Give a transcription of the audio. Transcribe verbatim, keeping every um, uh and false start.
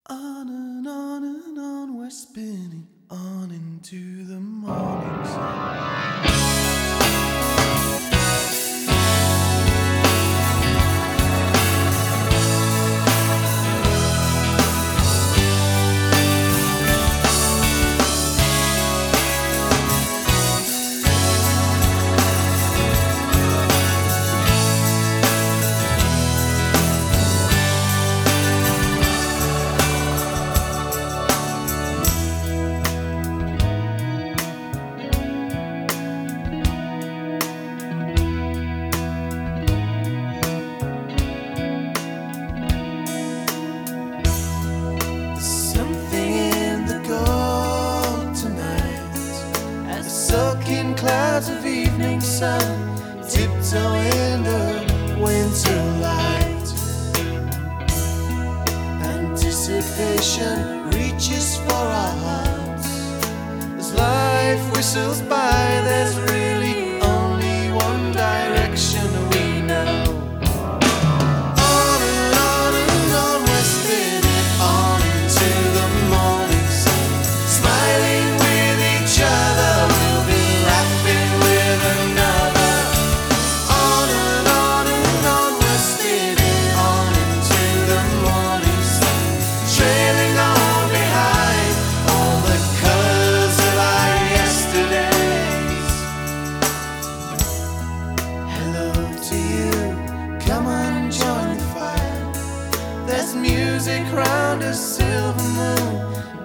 On and on and on, we're spinning on into the morning sun. Soaking clouds of evening sun, tiptoe in the winter light. Anticipation reaches for our hearts. As life whistles by, there's really only one direction we know. On and on and on, we're spinning on into the morning sun, smiling with each other. There's music round a silver moon,